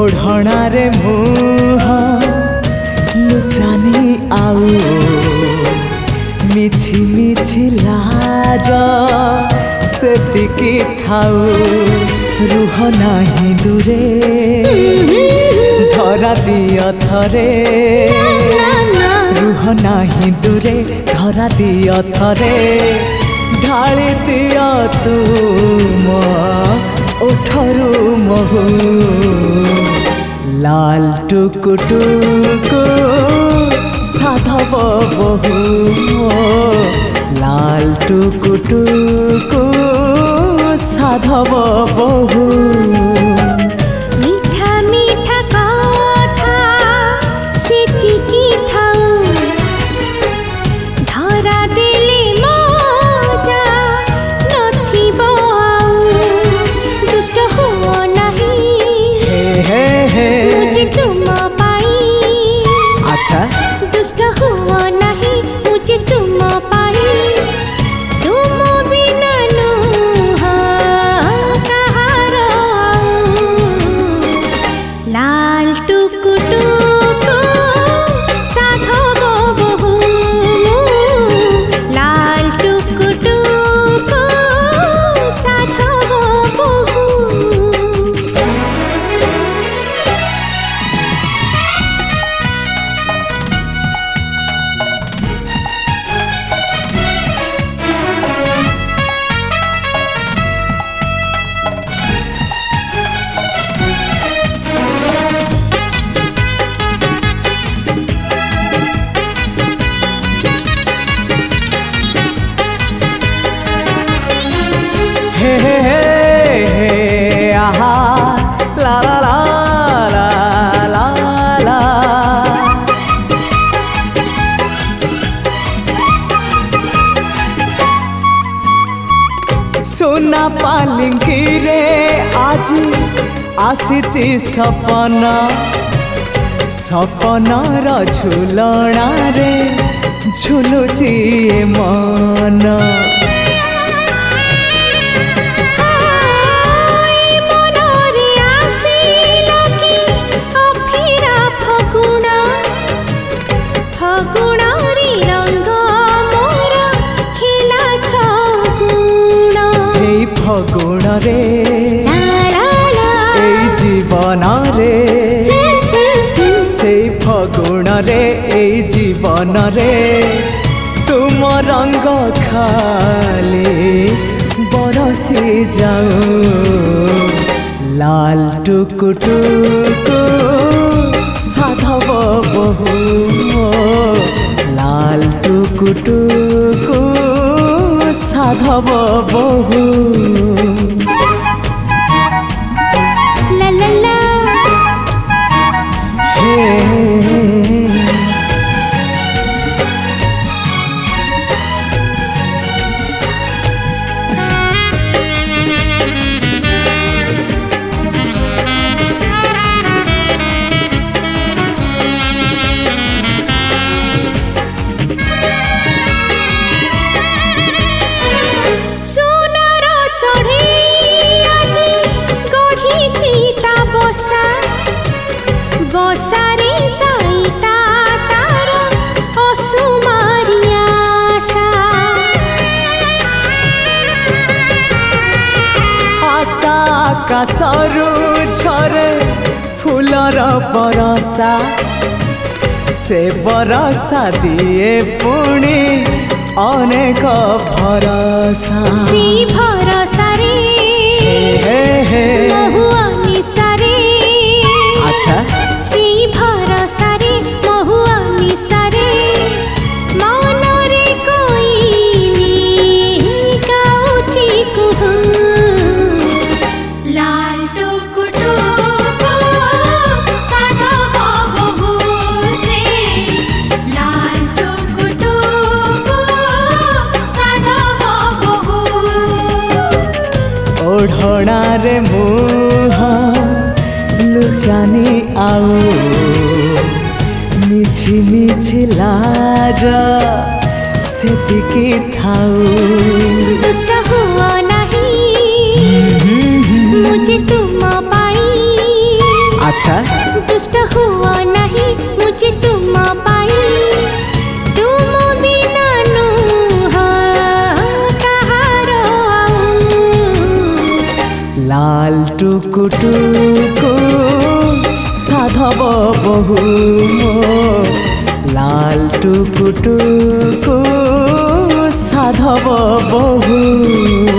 ओढ़णा रे मुह लुचानी आउ मिछि मिछि लाज सेतिकी थाउ रुह नाही दूरे धरा दिय थरे रुह नाही दूरे धरा दिय थरे ढाली दिय तुम ओठरू महू लाल टुकुटुकु साधव बहु लाल टुकुटुकु साधव बहु मीठा मीठा कथा सेतिकी थाउ धरा देले मजा नथिबो आउ दुष्ट हुओ नाही हे मुझे तुम पाई अच्छा दुष्ट हुओ नहीं मुझे तुम पाई तुम बिना नुहा कहारो लाल टुकुटुकु साधव बहु लाल टुकुटुकु साधव बहु हे हे हे हे आहा ला ला ला ला ला ला सोना पालिंकी रे आज आसीची सपना सपनार झुलणा रे झुलुची मन फगुण रे एई जीवन रे से फगुण रे एई जीवन रे तुम रंग खाली बरसी जाऊ लाल टुकुटुकु साधव बहु लाल टुकुटुकु साधव बहु ला ला ला हे बसारे सईता तार असुमारिया आशा आकाशरू झरे फूलर बरसा से बरसा दिए पुणी अनेक भरसा सी भरसा रे हे हे महुआ निसारे अच्छा सी भरसा रे महुआ निसारे मनरे कोइली गाउची कुहू लाल टुकुटुकु साधव बहु से लाल टुकुटुकु साधव बहु ओढ़णा रे मुह लुचानी आउ मिछि मिछि लाज सेतिकी थाउ दुष्ट हुआ नहीं मुझे तुम पाई अच्छा दुष्ट हुआ नहीं मुझे तुम पाई तुम बिना कहारो लाल टुकु टुकु साधव बहु मो लाल टुकु टुकु साधव बहु